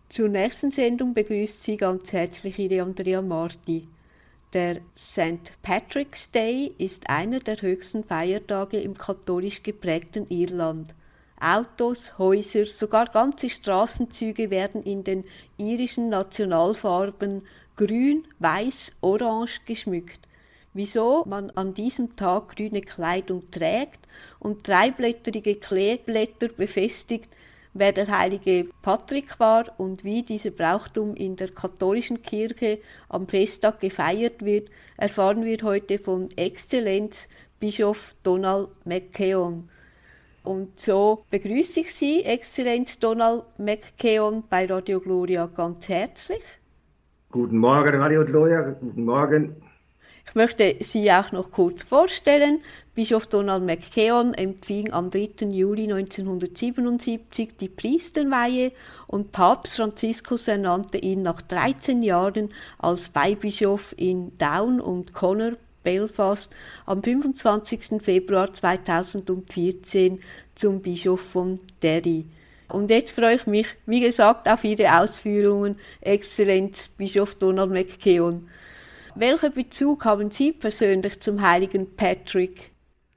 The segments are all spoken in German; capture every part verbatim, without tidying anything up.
Zur nächsten Sendung begrüßt Sie ganz herzlich Ihre Andrea Marti. Der Sankt Patrick's Day ist einer der höchsten Feiertage im katholisch geprägten Irland. Autos, Häuser, sogar ganze Straßenzüge werden in den irischen Nationalfarben grün, weiß, orange geschmückt. Wieso man an diesem Tag grüne Kleidung trägt und dreiblätterige Kleeblätter befestigt, wer der heilige Patrick war und wie dieser Brauchtum in der katholischen Kirche am Festtag gefeiert wird, erfahren wir heute von Exzellenz Bischof Donald McKeown. Und so begrüße ich Sie, Exzellenz Donald McKeown, bei Radio Gloria ganz herzlich. Guten Morgen, Radio Gloria, guten Morgen. Ich möchte Sie auch noch kurz vorstellen. Bischof Donald McKeown empfing am dritten Juli neunzehnhundertsiebenundsiebzig die Priesterweihe und Papst Franziskus ernannte ihn nach dreizehn Jahren als Weihbischof in Down und Connor, Belfast, am fünfundzwanzigsten Februar zweitausendvierzehn zum Bischof von Derry. Und jetzt freue ich mich, wie gesagt, auf Ihre Ausführungen, Exzellenz Bischof Donald McKeown. Welchen Bezug haben Sie persönlich zum heiligen Patrick?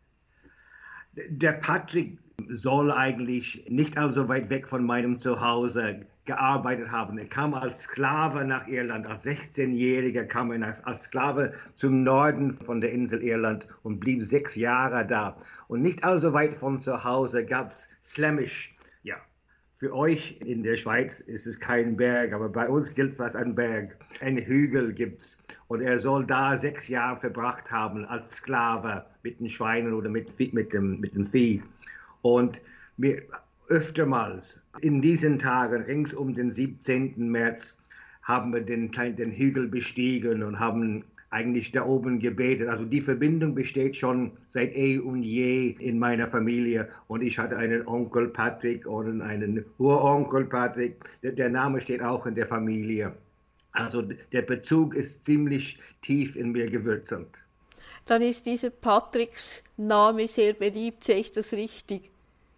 Der Patrick soll eigentlich nicht allzu weit weg von meinem Zuhause gearbeitet haben. Er kam als Sklave nach Irland. Als sechzehnjähriger kam er als, als Sklave zum Norden von der Insel Irland und blieb sechs Jahre da. Und nicht allzu weit von zu Hause gab es Slemish. Ja, für euch in der Schweiz ist es kein Berg, aber bei uns gilt es als ein Berg. Ein Hügel gibt es. Und er soll da sechs Jahre verbracht haben als Sklave mit den Schweinen oder mit, mit, dem, mit dem Vieh. Und mir öftermals in diesen Tagen, rings um den siebzehnten März, haben wir den, den Hügel bestiegen und haben eigentlich da oben gebetet. Also die Verbindung besteht schon seit eh und je in meiner Familie. Und ich hatte einen Onkel Patrick und einen Uronkel Patrick. Der, der Name steht auch in der Familie. Also der Bezug ist ziemlich tief in mir gewurzelt. Dann ist dieser Patricks Name sehr beliebt, sehe ich das richtig?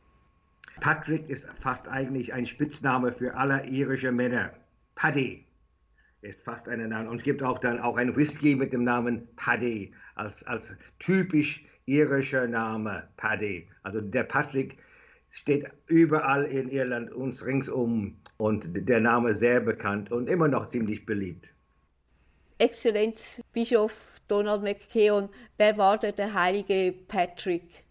Patrick ist fast eigentlich ein Spitzname für alle irische Männer. Paddy ist fast ein Name. Und es gibt auch dann auch ein Whisky mit dem Namen Paddy als, als typisch irischer Name, Paddy. Also der Patrick steht überall in Irland uns ringsum und der Name sehr bekannt und immer noch ziemlich beliebt. Exzellenz Bischof Donald McKeown, wer war der, der heilige Patrick?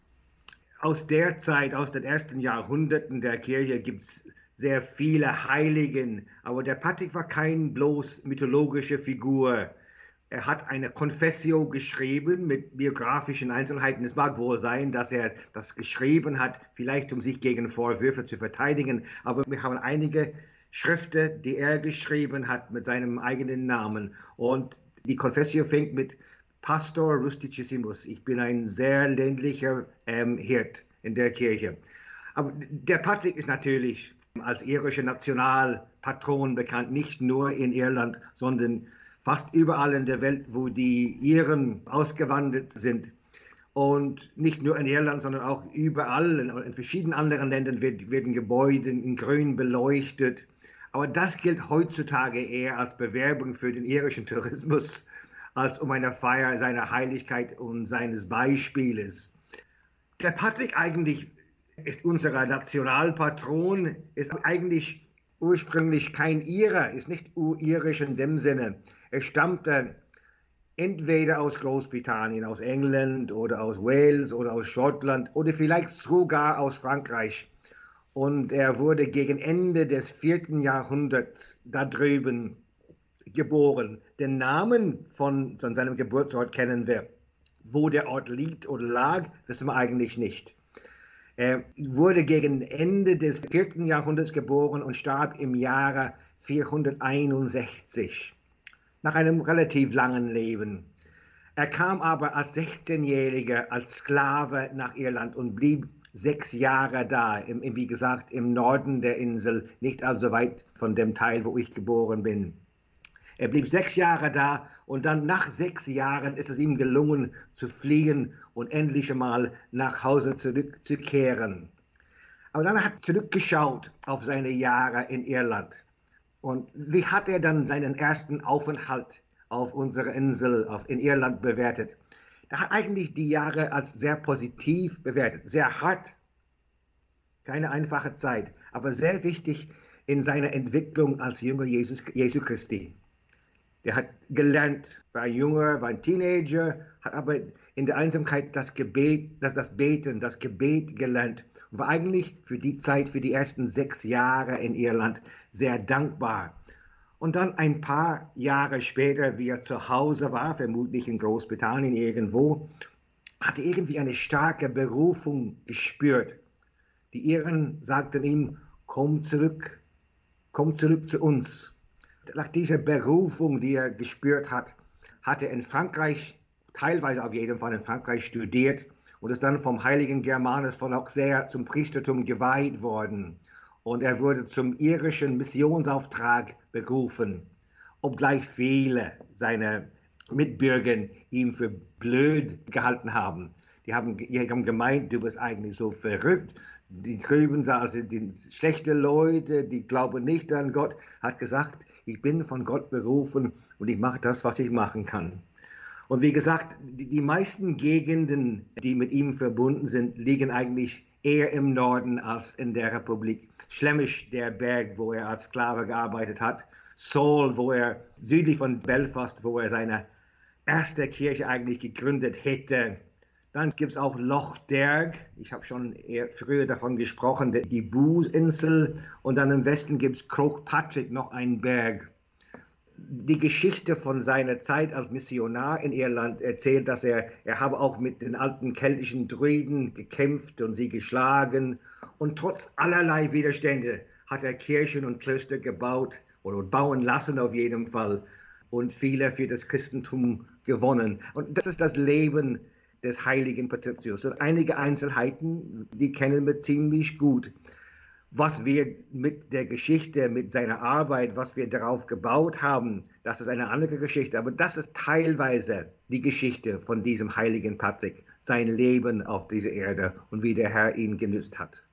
Aus der Zeit, aus den ersten Jahrhunderten der Kirche gibt es sehr viele Heiligen, aber der Patrick war kein bloß mythologische Figur. Er hat eine Confessio geschrieben mit biografischen Einzelheiten. Es mag wohl sein, dass er das geschrieben hat, vielleicht um sich gegen Vorwürfe zu verteidigen, aber wir haben einige Schriften, die er geschrieben hat mit seinem eigenen Namen. Und die Confessio fängt mit Pastor Rusticissimus. Ich bin ein sehr ländlicher ähm, Hirt in der Kirche. Aber der Patrick ist natürlich als irischer Nationalpatron bekannt, nicht nur in Irland, sondern fast überall in der Welt, wo die Iren ausgewandert sind. Und nicht nur in Irland, sondern auch überall, in, in verschiedenen anderen Ländern wird, werden Gebäude in grün beleuchtet. Aber das gilt heutzutage eher als Bewerbung für den irischen Tourismus, als um eine Feier seiner Heiligkeit und seines Beispieles. Der Patrick eigentlich ist unser Nationalpatron, ist eigentlich ursprünglich kein Irer, ist nicht irisch in dem Sinne. Er stammte entweder aus Großbritannien, aus England oder aus Wales oder aus Schottland oder vielleicht sogar aus Frankreich. Und er wurde gegen Ende des vierten Jahrhunderts da drüben geboren. Den Namen von, von seinem Geburtsort kennen wir. Wo der Ort liegt oder lag, wissen wir eigentlich nicht. Er wurde gegen Ende des vierten Jahrhunderts geboren und starb im Jahre vierhunderteinundsechzig, nach einem relativ langen Leben. Er kam aber als sechzehnjähriger als Sklave nach Irland und blieb sechs Jahre da, im, wie gesagt, im Norden der Insel, nicht allzu weit von dem Teil, wo ich geboren bin. Er blieb sechs Jahre da und dann nach sechs Jahren ist es ihm gelungen zu fliehen und endlich einmal nach Hause zurückzukehren. Aber dann hat er zurückgeschaut auf seine Jahre in Irland Und wie hat er dann seinen ersten Aufenthalt auf unserer Insel auf, in Irland bewertet? Er hat eigentlich die Jahre als sehr positiv bewertet, sehr hart, keine einfache Zeit, aber sehr wichtig in seiner Entwicklung als Jünger Jesus, Jesu Christi. Der hat gelernt, war ein Junger, war ein Teenager, hat aber in der Einsamkeit das Gebet, das, das Beten, das Gebet gelernt. Und war eigentlich für die Zeit, für die ersten sechs Jahre in Irland sehr dankbar. Und dann ein paar Jahre später, wie er zu Hause war, vermutlich in Großbritannien irgendwo, hat er irgendwie eine starke Berufung gespürt. Die Iren sagten ihm, komm zurück, komm zurück zu uns. Nach dieser Berufung, die er gespürt hat, hat er in Frankreich, teilweise auf jeden Fall in Frankreich studiert und ist dann vom heiligen Germanus von Auxerre zum Priestertum geweiht worden. Und er wurde zum irischen Missionsauftrag berufen, obgleich viele seiner Mitbürger ihn für blöd gehalten haben. Die haben, die haben gemeint, du bist eigentlich so verrückt. Die drüben, also die schlechten Leute, die glauben nicht an Gott, hat gesagt, ich bin von Gott berufen und ich mache das, was ich machen kann. Und wie gesagt, die, die meisten Gegenden, die mit ihm verbunden sind, liegen eigentlich eher im Norden als in der Republik. Schlemish, der Berg, wo er als Sklave gearbeitet hat. Seoul, wo er südlich von Belfast, wo er seine erste Kirche eigentlich gegründet hätte. Dann gibt es auch Loch Derg, ich habe schon eher früher davon gesprochen, die Booth-Insel. Und dann im Westen gibt es Croagh Patrick, noch einen Berg. Die Geschichte von seiner Zeit als Missionar in Irland erzählt, dass er, er habe auch mit den alten keltischen Druiden gekämpft und sie geschlagen. Und trotz allerlei Widerstände hat er Kirchen und Klöster gebaut oder bauen lassen auf jeden Fall und viele für das Christentum gewonnen. Und das ist das Leben des heiligen Patricius. Und einige Einzelheiten, die kennen wir ziemlich gut. Was wir mit der Geschichte, mit seiner Arbeit, was wir darauf gebaut haben, das ist eine andere Geschichte. Aber das ist teilweise die Geschichte von diesem heiligen Patrick, sein Leben auf dieser Erde und wie der Herr ihn genützt hat.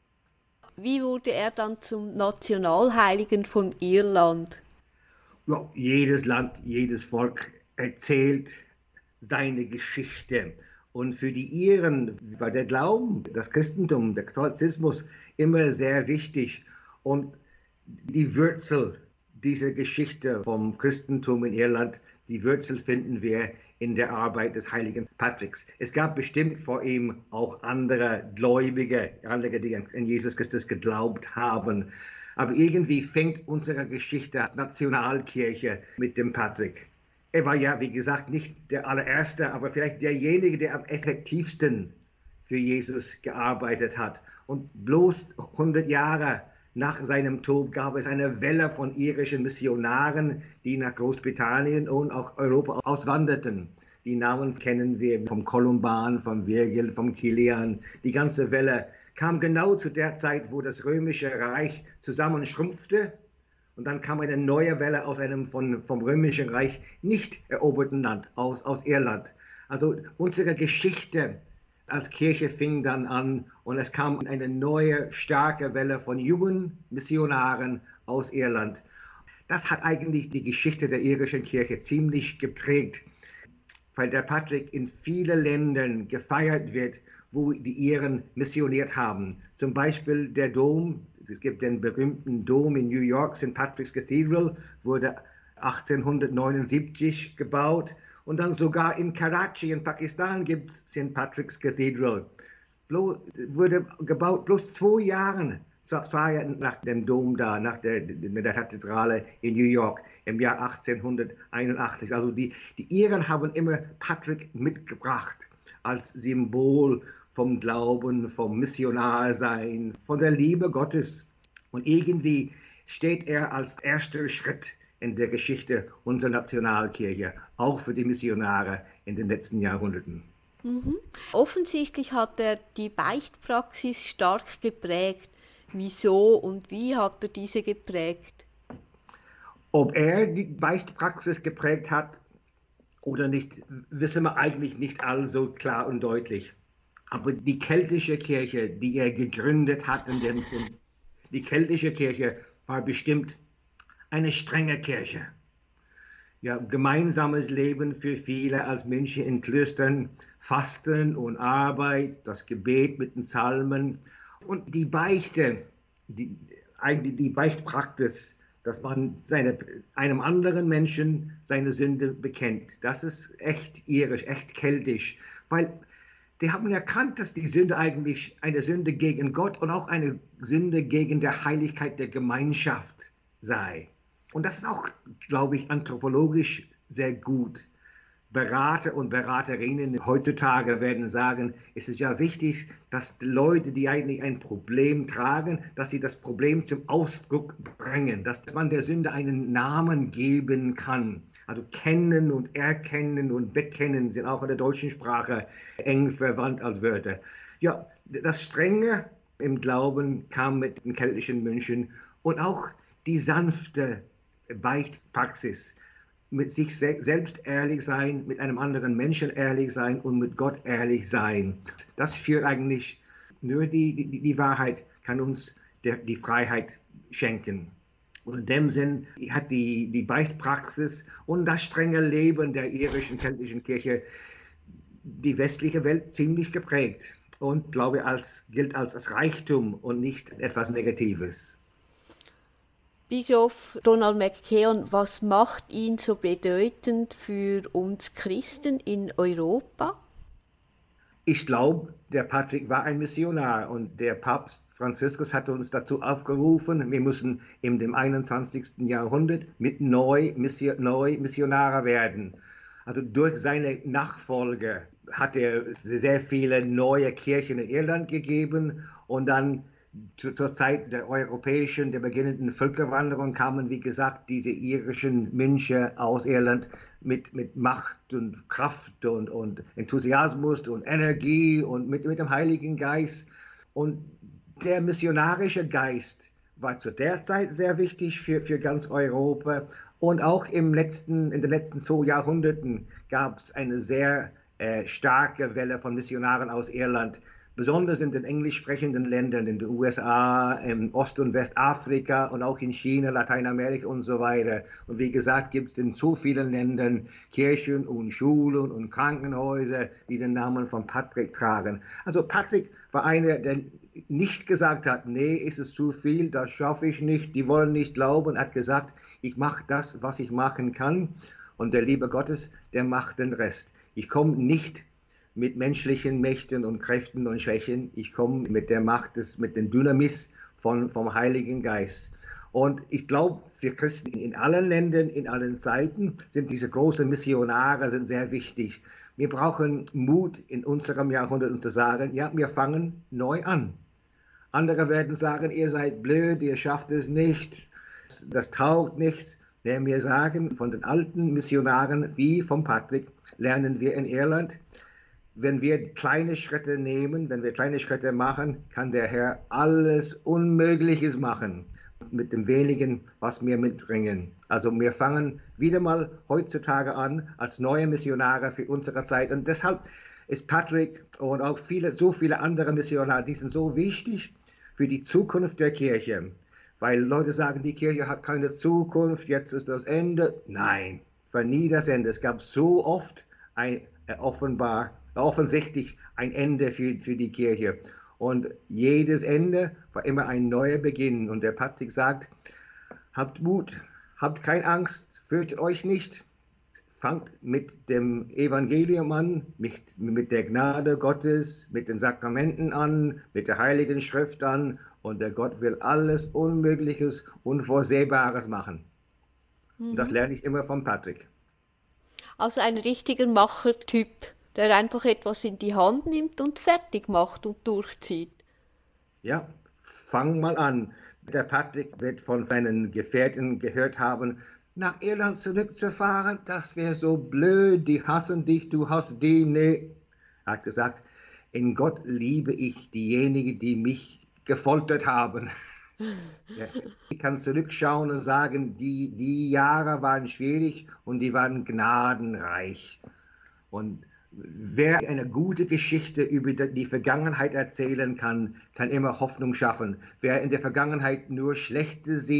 Wie wurde er dann zum Nationalheiligen von Irland? Ja, jedes Land, jedes Volk erzählt seine Geschichte. Und für die Iren war der Glauben, das Christentum, der Katholizismus immer sehr wichtig. Und die Wurzel dieser Geschichte vom Christentum in Irland, die Wurzel finden wir in der Arbeit des heiligen Patricks. Es gab bestimmt vor ihm auch andere Gläubige, andere, die an Jesus Christus geglaubt haben. Aber irgendwie fängt unsere Geschichte als Nationalkirche mit dem Patrick. Er war ja, wie gesagt, nicht der allererste, aber vielleicht derjenige, der am effektivsten für Jesus gearbeitet hat. Und bloß hundert Jahre nach seinem Tod gab es eine Welle von irischen Missionaren, die nach Großbritannien und auch Europa auswanderten. Die Namen kennen wir vom Columban, vom Virgil, vom Kilian. Die ganze Welle kam genau zu der Zeit, wo das römische Reich zusammenschrumpfte. Und dann kam eine neue Welle aus einem von, vom Römischen Reich nicht eroberten Land, aus, aus Irland. Also unsere Geschichte als Kirche fing dann an und es kam eine neue, starke Welle von jungen Missionaren aus Irland. Das hat eigentlich die Geschichte der irischen Kirche ziemlich geprägt, weil der Patrick in vielen Ländern gefeiert wird, wo die Iren missioniert haben. Zum Beispiel der Dom. Es gibt den berühmten Dom in New York, Saint Patrick's Cathedral, wurde achtzehnhundertneunundsiebzig gebaut. Und dann sogar in Karachi in Pakistan gibt es Saint Patrick's Cathedral. Bloß, wurde gebaut bloß zwei Jahre zwei nach dem Dom da, nach der, der Kathedrale in New York im Jahr achtzehnhunderteinundachtzig. Also die, die Iren haben immer Patrick mitgebracht als Symbol vom Glauben, vom Missionarsein, von der Liebe Gottes. Und irgendwie steht er als erster Schritt in der Geschichte unserer Nationalkirche, auch für die Missionare in den letzten Jahrhunderten. Mhm. Offensichtlich hat er die Beichtpraxis stark geprägt. Wieso und wie hat er diese geprägt? Ob er die Beichtpraxis geprägt hat oder nicht, wissen wir eigentlich nicht allzu klar und deutlich. Aber die keltische Kirche, die er gegründet hat, in dem Sinn, die keltische Kirche war bestimmt eine strenge Kirche. Ja, gemeinsames Leben für viele als Menschen in Klöstern, Fasten und Arbeit, das Gebet mit den Psalmen und die Beichte, die, eigentlich die Beichtpraxis, dass man seine, einem anderen Menschen seine Sünde bekennt. Das ist echt irisch, echt keltisch, weil die haben erkannt, dass die Sünde eigentlich eine Sünde gegen Gott und auch eine Sünde gegen die Heiligkeit der Gemeinschaft sei. Und das ist auch, glaube ich, anthropologisch sehr gut. Berater und Beraterinnen heutzutage werden sagen, es ist ja wichtig, dass die Leute, die eigentlich ein Problem tragen, dass sie das Problem zum Ausdruck bringen, dass man der Sünde einen Namen geben kann. Also kennen und erkennen und bekennen sind auch in der deutschen Sprache eng verwandt als Wörter. Ja, das Strenge im Glauben kam mit den keltischen Mönchen und auch die sanfte Beichtpraxis, mit sich selbst ehrlich sein, mit einem anderen Menschen ehrlich sein und mit Gott ehrlich sein. Das führt eigentlich, nur die, die, die Wahrheit kann uns der, die Freiheit schenken. Und in dem Sinn hat die, die Beichtpraxis und das strenge Leben der irischen keltischen Kirche die westliche Welt ziemlich geprägt und, glaube ich, als, gilt als, als Reichtum und nicht etwas Negatives. Bischof Donald McKeon, was macht ihn so bedeutend für uns Christen in Europa? Ich glaube, der Patrick war ein Missionar und der Papst Franziskus hat uns dazu aufgerufen, wir müssen in dem einundzwanzigsten Jahrhundert mit neu, Mission, neu Missionare werden. Also durch seine Nachfolger hat er sehr viele neue Kirchen in Irland gegeben und dann zur Zeit der europäischen, der beginnenden Völkerwanderung kamen, wie gesagt, diese irischen Mönche aus Irland mit, mit Macht und Kraft und, und Enthusiasmus und Energie und mit, mit dem Heiligen Geist. Und der missionarische Geist war zu der Zeit sehr wichtig für, für ganz Europa. Und auch im letzten, in den letzten zwei Jahrhunderten gab es eine sehr äh, starke Welle von Missionaren aus Irland, besonders in den englisch sprechenden Ländern, in den U S A, in Ost- und Westafrika und auch in China, Lateinamerika und so weiter. Und wie gesagt, gibt es in so vielen Ländern Kirchen und Schulen und Krankenhäuser, die den Namen von Patrick tragen. Also Patrick war einer, der nicht gesagt hat, nee, ist es zu viel, das schaffe ich nicht, die wollen nicht glauben, hat gesagt, ich mache das, was ich machen kann und der Liebe Gottes, der macht den Rest. Ich komme nicht mit menschlichen Mächten und Kräften und Schwächen. Ich komme mit der Macht, des, mit dem Dynamis von, vom Heiligen Geist. Und ich glaube, für Christen in allen Ländern, in allen Zeiten, sind diese großen Missionare sind sehr wichtig. Wir brauchen Mut in unserem Jahrhundert, um zu sagen, ja, wir fangen neu an. Andere werden sagen, ihr seid blöd, ihr schafft es nicht, das taugt nichts. Wenn wir sagen, von den alten Missionaren wie von Patrick, lernen wir in Irland, wenn wir kleine Schritte nehmen, wenn wir kleine Schritte machen, kann der Herr alles Unmögliches machen mit dem wenigen, was wir mitbringen. Also wir fangen wieder mal heutzutage an als neue Missionare für unsere Zeit. Und deshalb ist Patrick und auch viele, so viele andere Missionare, die sind so wichtig für die Zukunft der Kirche. Weil Leute sagen, die Kirche hat keine Zukunft, jetzt ist das Ende. Nein, war nie das Ende. Es gab so oft ein äh, offenbar offensichtlich ein Ende für, für die Kirche. Und jedes Ende war immer ein neuer Beginn. Und der Patrick sagt, habt Mut, habt keine Angst, fürchtet euch nicht. Fangt mit dem Evangelium an, mit, mit der Gnade Gottes, mit den Sakramenten an, mit der Heiligen Schrift an. Und der Gott will alles Unmögliches, Unvorsehbares machen. Mhm. Und das lerne ich immer von Patrick. Also ein richtiger Machertyp, der einfach etwas in die Hand nimmt und fertig macht und durchzieht. Ja, fang mal an. Der Patrick wird von seinen Gefährten gehört haben, nach Irland zurückzufahren, das wäre so blöd, die hassen dich, du hast die, nee. Er hat gesagt, in Gott liebe ich diejenigen, die mich gefoltert haben. Ja, ich kann zurückschauen und sagen, die, die Jahre waren schwierig und die waren gnadenreich. Und wer eine gute Geschichte über die Vergangenheit erzählen kann, kann immer Hoffnung schaffen. Wer in der Vergangenheit nur Schlechtes sieht,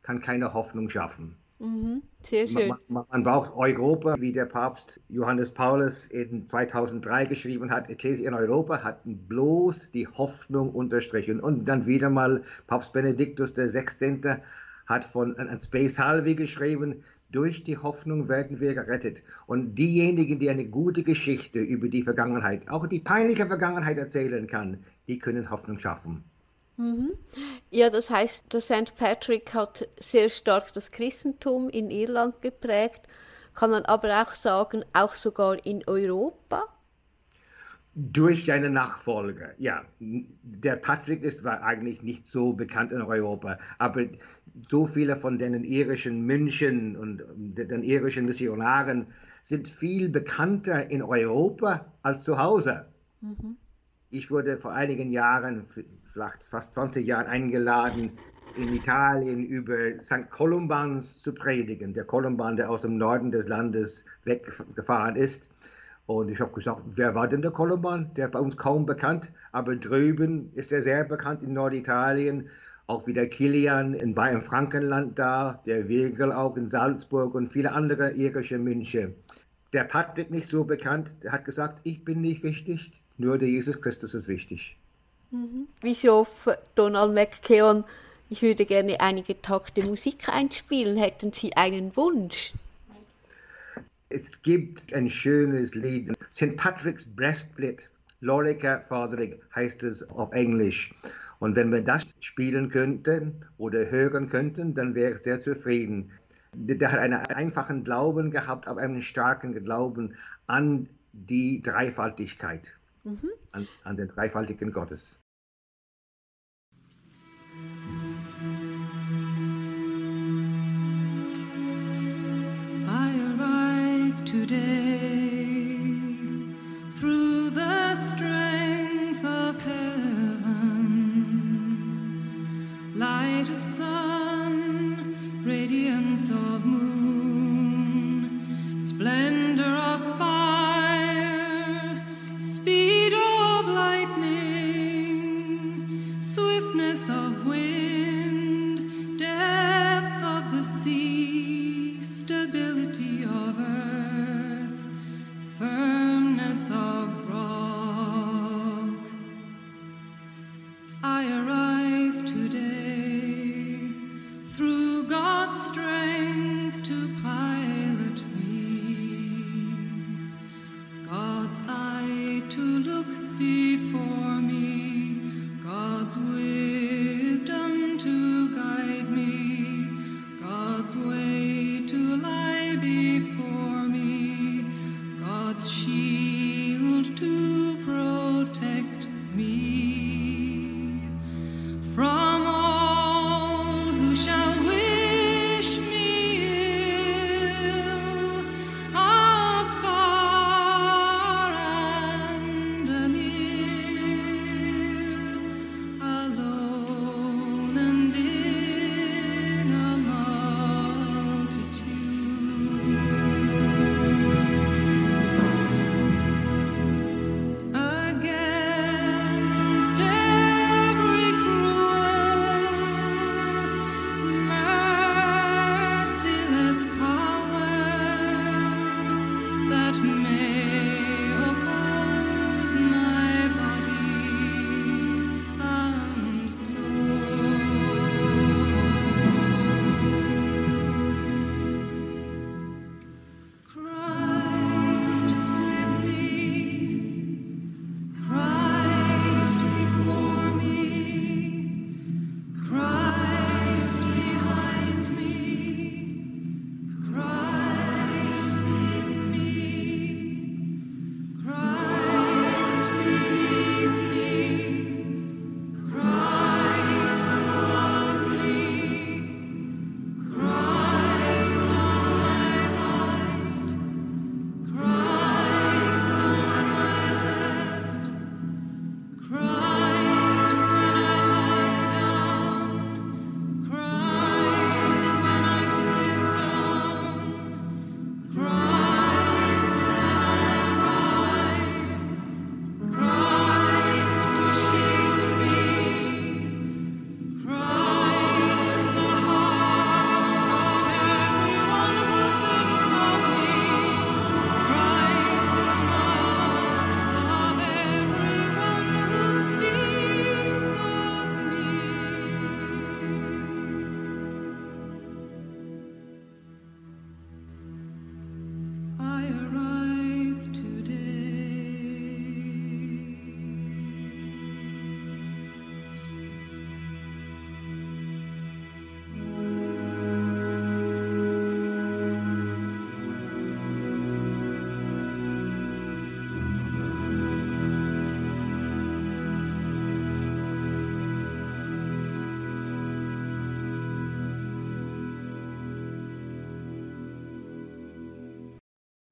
kann keine Hoffnung schaffen. Mhm, sehr schön. Man, man, man braucht Europa, wie der Papst Johannes Paulus in zweitausenddrei geschrieben hat. Ecclesia in Europa hat bloß die Hoffnung unterstrichen. Und dann wieder mal Papst Benediktus der Sechzehnte hat von an Space Halvi geschrieben, durch die Hoffnung werden wir gerettet. Und diejenigen, die eine gute Geschichte über die Vergangenheit, auch die peinliche Vergangenheit erzählen kann, die können Hoffnung schaffen. Mhm. Ja, das heißt, der Sankt Patrick hat sehr stark das Christentum in Irland geprägt, kann man aber auch sagen, auch sogar in Europa. Durch seine Nachfolger, ja. Der Patrick ist war eigentlich nicht so bekannt in Europa, aber so viele von den irischen Mönchen und den irischen Missionaren sind viel bekannter in Europa als zu Hause. Mhm. Ich wurde vor einigen Jahren, vielleicht fast zwanzig Jahren, eingeladen, in Italien über Sankt Kolumbans zu predigen. Der Kolumban, der aus dem Norden des Landes weggefahren ist. Und ich habe gesagt, wer war denn der Kolumban? Der bei uns kaum bekannt, aber drüben ist er sehr bekannt in Norditalien. Auch wie der Kilian in Bayern-Frankenland da, der Wegel auch in Salzburg und viele andere irische Mönche. Der Patrick nicht so bekannt, der hat gesagt, ich bin nicht wichtig, nur der Jesus Christus ist wichtig. Mhm. Bischof Donald McKeown, ich würde gerne einige Takte Musik einspielen. Hätten Sie einen Wunsch? Es gibt ein schönes Lied, Sankt Patrick's Breastplate, Lorica Fothering heißt es auf Englisch. Und wenn wir das spielen könnten oder hören könnten, dann wäre ich sehr zufrieden. Der hat einen einfachen Glauben gehabt, aber einen starken Glauben an die Dreifaltigkeit, mhm. an, an den dreifaltigen Gottes. Today, through the strength of heaven, light of sun, radiance of moon, splendor of fire, speed of lightning, swiftness of wind, depth of the sea, stability of earth, firmness of rock. I arise today through God's strength to pilot me, God's eye to look before me, God's wisdom to guide me, God's way to lie before me, God's shield to protect me from all who shall wish me ill, afar and near, alone and in a multitude.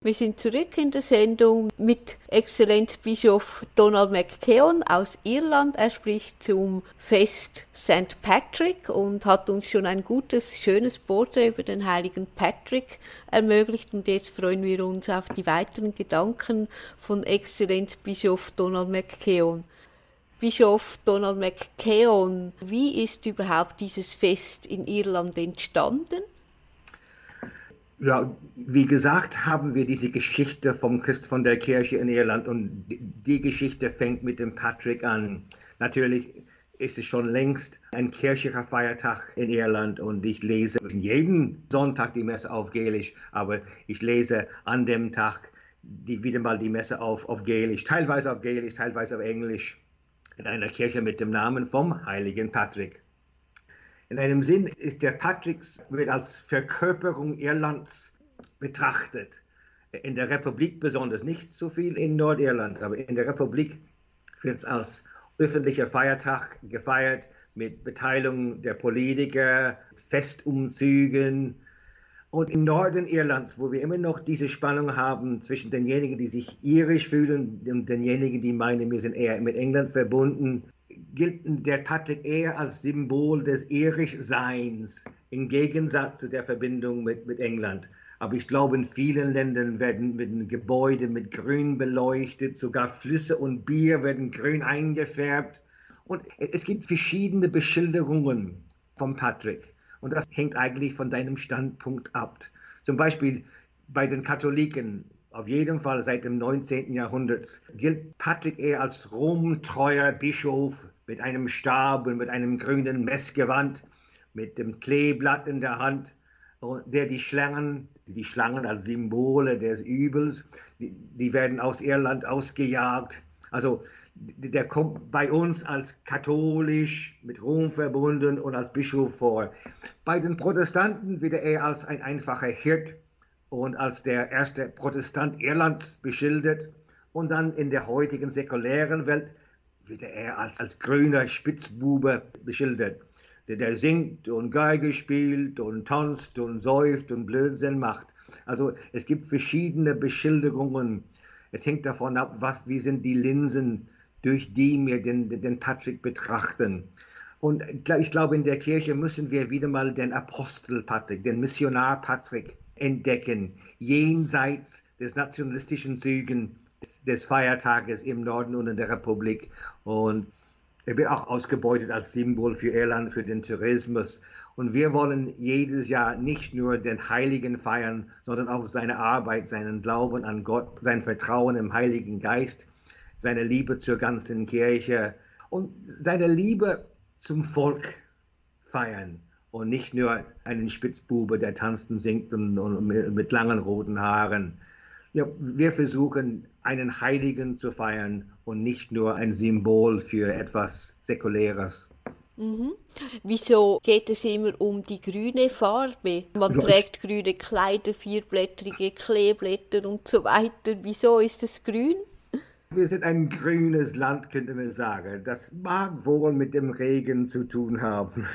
Wir sind zurück in der Sendung mit Exzellenzbischof Donald McKeown aus Irland. Er spricht zum Fest Sankt Patrick und hat uns schon ein gutes, schönes Porträt über den heiligen Patrick ermöglicht. Und jetzt freuen wir uns auf die weiteren Gedanken von Exzellenzbischof Donald McKeown. Bischof Donald McKeown, wie ist überhaupt dieses Fest in Irland entstanden? Ja, wie gesagt, haben wir diese Geschichte vom Christ von der Kirche in Irland und die Geschichte fängt mit dem Patrick an. Natürlich ist es schon längst ein kirchlicher Feiertag in Irland und ich lese jeden Sonntag die Messe auf Gaelisch, aber ich lese an dem Tag die, wieder mal die Messe auf, auf Gaelisch, teilweise auf Gaelisch, teilweise auf Englisch, in einer Kirche mit dem Namen vom heiligen Patrick. In einem Sinn ist der Patrick wird als Verkörperung Irlands betrachtet. In der Republik besonders, nicht so viel in Nordirland, aber in der Republik wird es als öffentlicher Feiertag gefeiert mit Beteiligung der Politiker, Festumzügen. Und im Norden Irlands, wo wir immer noch diese Spannung haben zwischen denjenigen, die sich irisch fühlen und denjenigen, die meinen, wir sind eher mit England verbunden, gilt der Patrick eher als Symbol des Irischseins im Gegensatz zu der Verbindung mit, mit England. Aber ich glaube, in vielen Ländern werden mit Gebäude mit Grün beleuchtet, sogar Flüsse und Bier werden grün eingefärbt. Und es gibt verschiedene Beschilderungen vom Patrick. Und das hängt eigentlich von deinem Standpunkt ab. Zum Beispiel bei den Katholiken, auf jeden Fall seit dem neunzehnten Jahrhundert, gilt Patrick eher als romtreuer Bischof mit einem Stab und mit einem grünen Messgewand, mit dem Kleeblatt in der Hand, der die Schlangen, die Schlangen als Symbole des Übels, die, die werden aus Irland ausgejagt. Also der kommt bei uns als katholisch, mit Rom verbunden und als Bischof vor. Bei den Protestanten wird er eher als ein einfacher Hirt und als der erste Protestant Irlands beschildert. Und dann in der heutigen säkulären Welt wird er eher als, als grüner Spitzbube beschildert, der, der singt und Geige spielt und tanzt und säuft und Blödsinn macht. Also es gibt verschiedene Beschilderungen. Es hängt davon ab, was, wie sind die Linsen, durch die wir den, den Patrick betrachten. Und ich glaube, in der Kirche müssen wir wieder mal den Apostel Patrick, den Missionar Patrick entdecken, jenseits des nationalistischen Zügen des Feiertages im Norden und in der Republik. Und er wird auch ausgebeutet als Symbol für Irland, für den Tourismus. Und wir wollen jedes Jahr nicht nur den Heiligen feiern, sondern auch seine Arbeit, seinen Glauben an Gott, sein Vertrauen im Heiligen Geist, seine Liebe zur ganzen Kirche und seine Liebe zum Volk feiern. Und nicht nur einen Spitzbube, der tanzt und singt und, und mit, mit langen roten Haaren. Ja, wir versuchen, einen Heiligen zu feiern und nicht nur ein Symbol für etwas Säkuläres. Mhm. Wieso geht es immer um die grüne Farbe? Man ja, trägt grüne Kleider, vierblättrige Kleeblätter und so weiter. Wieso ist es grün? Wir sind ein grünes Land, könnte man sagen. Das mag wohl mit dem Regen zu tun haben.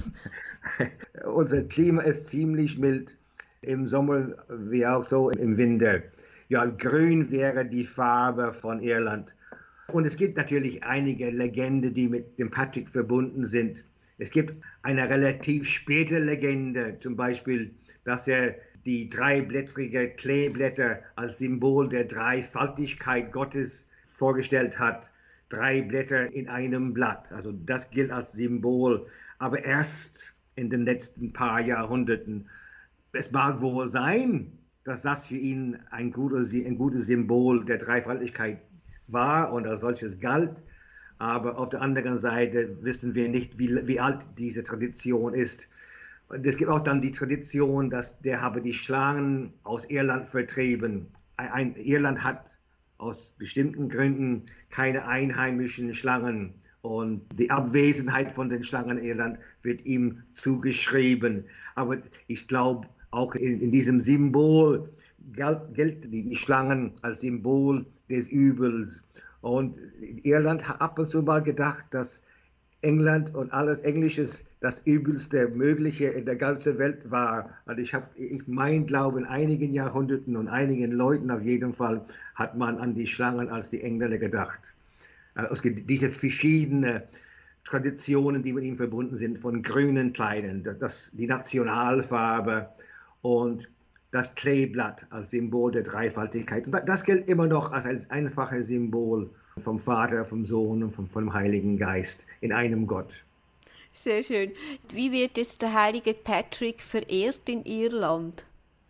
Unser Klima ist ziemlich mild, im Sommer wie auch so im Winter. Ja, grün wäre die Farbe von Irland. Und es gibt natürlich einige Legenden, die mit dem Patrick verbunden sind. Es gibt eine relativ späte Legende, zum Beispiel, dass er die dreiblättrige Kleeblätter als Symbol der Dreifaltigkeit Gottes vorgestellt hat. Drei Blätter in einem Blatt, also das gilt als Symbol. Aber erst in den letzten paar Jahrhunderten. Es mag wohl sein, dass das für ihn ein gutes, ein gutes Symbol der Dreifaltigkeit war und als solches galt. Aber auf der anderen Seite wissen wir nicht, wie, wie alt diese Tradition ist. Und es gibt auch dann die Tradition, dass der habe die Schlangen aus Irland vertrieben. Ein, ein, Irland hat aus bestimmten Gründen keine einheimischen Schlangen. Und die Abwesenheit von den Schlangen in Irland wird ihm zugeschrieben. Aber ich glaube, auch in, in diesem Symbol gelten die Schlangen als Symbol des Übels. Und Irland hat ab und zu mal gedacht, dass England und alles Englisches das Übelste Mögliche in der ganzen Welt war. Also ich habe, ich mein Glaube, in einigen Jahrhunderten und einigen Leuten auf jeden Fall hat man an die Schlangen als die Engländer gedacht. Also es gibt diese verschiedenen Traditionen, die mit ihm verbunden sind, von grünen Kleidern, das, das, die Nationalfarbe und das Kleeblatt als Symbol der Dreifaltigkeit. Und das gilt immer noch als ein einfaches Symbol vom Vater, vom Sohn und vom, vom Heiligen Geist in einem Gott. Sehr schön. Wie wird jetzt der heilige Patrick verehrt in Irland?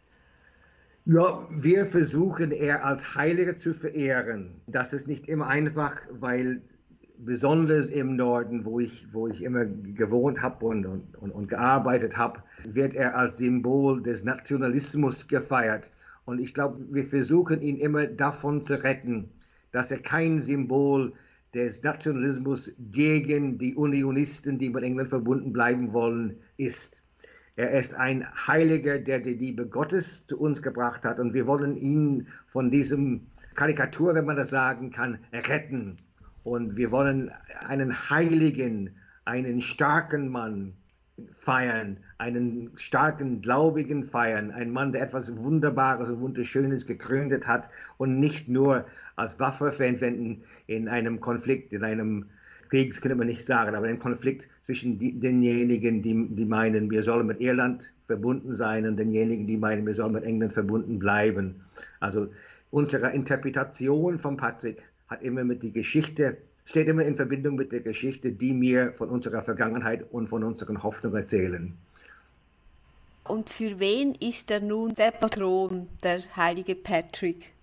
Ja, wir versuchen, er als Heiliger zu verehren. Das ist nicht immer einfach, weil besonders im Norden, wo ich, wo ich immer gewohnt habe und, und, und gearbeitet habe, wird er als Symbol des Nationalismus gefeiert. Und ich glaube, wir versuchen ihn immer davon zu retten, dass er kein Symbol des Nationalismus gegen die Unionisten, die mit England verbunden bleiben wollen, ist. Er ist ein Heiliger, der die Liebe Gottes zu uns gebracht hat, und wir wollen ihn von diesem Karikatur, wenn man das sagen kann, retten. Und wir wollen einen Heiligen, einen starken Mann feiern, einen starken Gläubigen feiern, einen Mann, der etwas Wunderbares und Wunderschönes gegründet hat und nicht nur als Waffe verwenden in einem Konflikt, in einem Krieg, das könnte man nicht sagen, aber in einem Konflikt zwischen die, denjenigen, die, die meinen, wir sollen mit Irland verbunden sein, und denjenigen, die meinen, wir sollen mit England verbunden bleiben. Also unsere Interpretation von Patrick hat immer mit der Geschichte, steht immer in Verbindung mit der Geschichte, die mir von unserer Vergangenheit und von unseren Hoffnungen erzählen. Und für wen ist er nun der Patron, der heilige Patrick?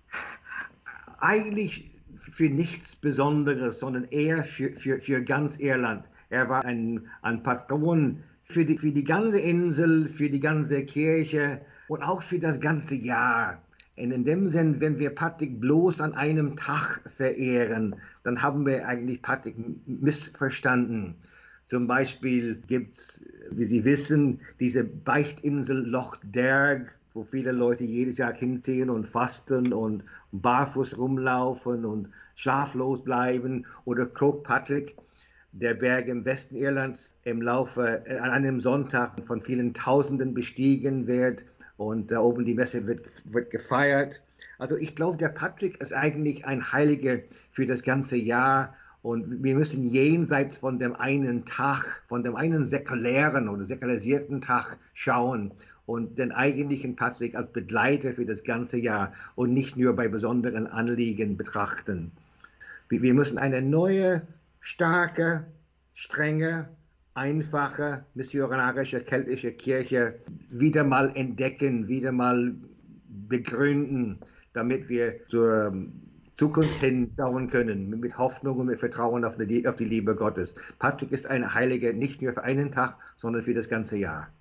Eigentlich für nichts Besonderes, sondern eher für, für, für ganz Irland. Er war ein, ein Patron für die, für die ganze Insel, für die ganze Kirche und auch für das ganze Jahr. Und in dem Sinn, wenn wir Patrick bloß an einem Tag verehren, dann haben wir eigentlich Patrick missverstanden. Zum Beispiel gibt es, wie Sie wissen, diese Beichtinsel Loch Derg, wo viele Leute jedes Jahr hinziehen und fasten und barfuß rumlaufen und schlaflos bleiben. Oder Croagh Patrick, der Berg im Westen Irlands, im Laufe äh, an einem Sonntag von vielen Tausenden bestiegen wird. Und da oben die Messe wird, wird gefeiert. Also ich glaube, der Patrick ist eigentlich ein Heiliger für das ganze Jahr. Und wir müssen jenseits von dem einen Tag, von dem einen säkulären oder säkularisierten Tag schauen und den eigentlichen Patrick als Begleiter für das ganze Jahr und nicht nur bei besonderen Anliegen betrachten. Wir müssen eine neue, starke, strenge, einfache, missionarische, keltische Kirche wieder mal entdecken, wieder mal begründen, damit wir zur Zukunft hinschauen können, mit Hoffnung und mit Vertrauen auf die, auf die Liebe Gottes. Patrick ist ein Heiliger nicht nur für einen Tag, sondern für das ganze Jahr.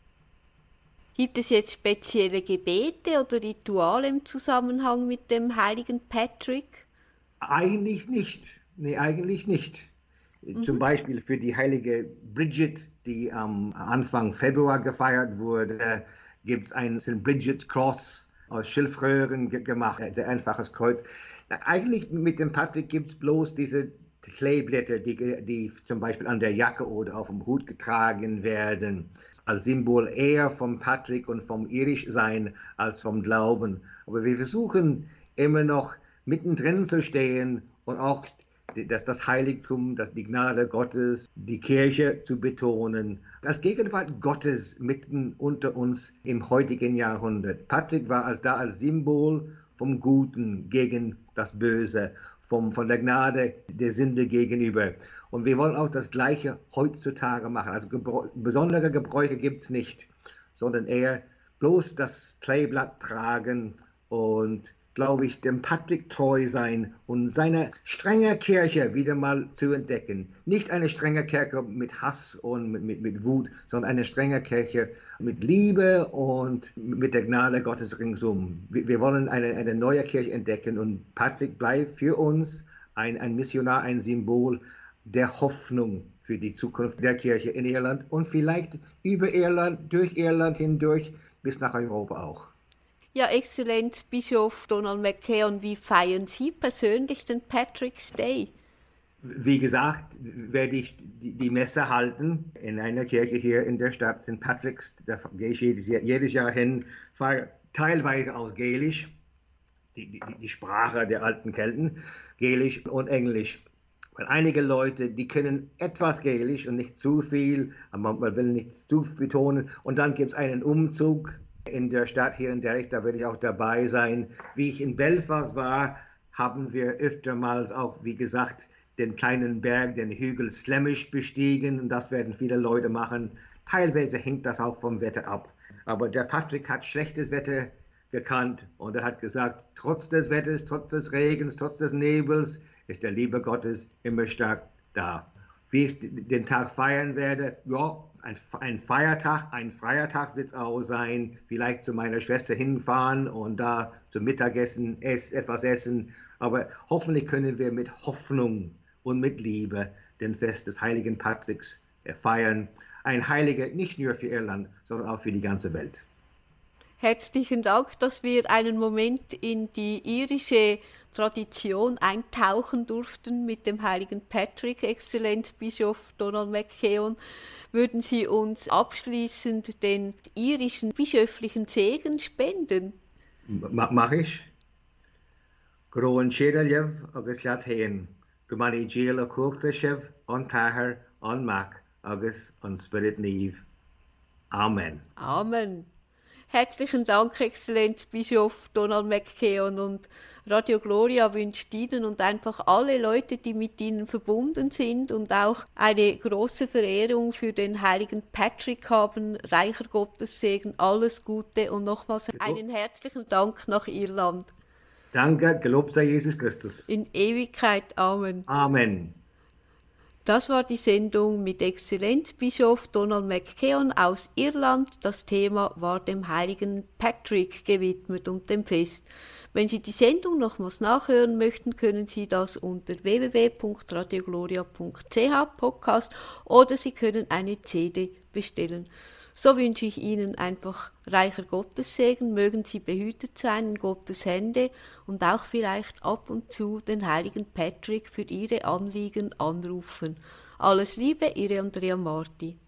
Gibt es jetzt spezielle Gebete oder Rituale im Zusammenhang mit dem heiligen Patrick? Eigentlich nicht. Nee, eigentlich nicht. Mhm. Zum Beispiel für die heilige Bridget, die am Anfang Februar gefeiert wurde, gibt es ein Sankt Bridget's Cross aus Schilfröhren gemacht, ein sehr einfaches Kreuz. Eigentlich mit dem Patrick gibt es bloß diese Kleeblätter, die, die zum Beispiel an der Jacke oder auf dem Hut getragen werden, als Symbol eher vom Patrick und vom Irischsein als vom Glauben. Aber wir versuchen immer noch mittendrin zu stehen und auch das, das Heiligtum, das, die Gnade Gottes, die Kirche zu betonen. Das Gegenwart Gottes mitten unter uns im heutigen Jahrhundert. Patrick war als da als Symbol vom Guten gegen das Böse, vom, von der Gnade der Sünde gegenüber. Und wir wollen auch das Gleiche heutzutage machen. Also Gebr- besondere Gebräuche gibt es nicht, sondern eher bloß das Kleeblatt tragen und, glaube ich, dem Patrick treu sein und seine strenge Kirche wieder mal zu entdecken. Nicht eine strenge Kirche mit Hass und mit, mit, mit Wut, sondern eine strenge Kirche mit Liebe und mit der Gnade Gottes ringsum. Wir, wir wollen eine, eine neue Kirche entdecken, und Patrick bleibt für uns ein, ein Missionar, ein Symbol der Hoffnung für die Zukunft der Kirche in Irland und vielleicht über Irland, durch Irland hindurch bis nach Europa auch. Ja, Exzellenz Bischof Donald McKeon, wie feiern Sie persönlich den Patrick's Day? Wie gesagt, werde ich die Messe halten in einer Kirche hier in der Stadt Sankt Patrick's. Da gehe ich jedes Jahr, jedes Jahr hin, fahre teilweise aus Gälisch, die, die, die Sprache der alten Kelten, Gälisch und Englisch. Weil einige Leute, die können etwas Gälisch und nicht zu viel, aber man will nicht zu betonen. Und dann gibt es einen Umzug in der Stadt hier in Derry, da werde ich auch dabei sein. Wie ich in Belfast war, haben wir öftermals auch, wie gesagt, den kleinen Berg, den Hügel Slemish bestiegen, und das werden viele Leute machen. Teilweise hängt das auch vom Wetter ab. Aber der Patrick hat schlechtes Wetter gekannt und er hat gesagt, trotz des Wetters, trotz des Regens, trotz des Nebels ist der Liebe Gottes immer stark da. Wie ich den Tag feiern werde, ja, ein, ein Feiertag, ein freier Tag wird es auch sein. Vielleicht zu meiner Schwester hinfahren und da zum Mittagessen ess, etwas essen. Aber hoffentlich können wir mit Hoffnung und mit Liebe den Fest des heiligen Patricks feiern. Ein Heiliger nicht nur für Irland, sondern auch für die ganze Welt. Herzlichen Dank, dass wir einen Moment in die irische Tradition eintauchen durften mit dem heiligen Patrick, Exzellenzbischof Donald McKeown. Würden Sie uns abschließend den irischen bischöflichen Segen spenden? Ma- Mach ich. Groen Chedeljev agus Lathain. Gumani Jiel a Kurtashev on Taher on Mac agus on Spirit Neve. Amen. Amen. Herzlichen Dank, Exzellenzbischof Donald McKeown, und Radio Gloria wünscht Ihnen und einfach alle Leute, die mit Ihnen verbunden sind und auch eine große Verehrung für den heiligen Patrick haben, reicher Gottessegen, alles Gute und nochmals einen herzlichen Dank nach Irland. Danke, gelobt sei Jesus Christus. In Ewigkeit. Amen. Amen. Das war die Sendung mit Exzellenzbischof Donald McKeown aus Irland. Das Thema war dem heiligen Patrick gewidmet und dem Fest. Wenn Sie die Sendung nochmals nachhören möchten, können Sie das unter w w w punkt radiogloria punkt c h Podcast oder Sie können eine C D bestellen. So wünsche ich Ihnen einfach reicher Gottessegen, mögen Sie behütet sein in Gottes Hände und auch vielleicht ab und zu den heiligen Patrick für Ihre Anliegen anrufen. Alles Liebe, Ihre Andrea Marti.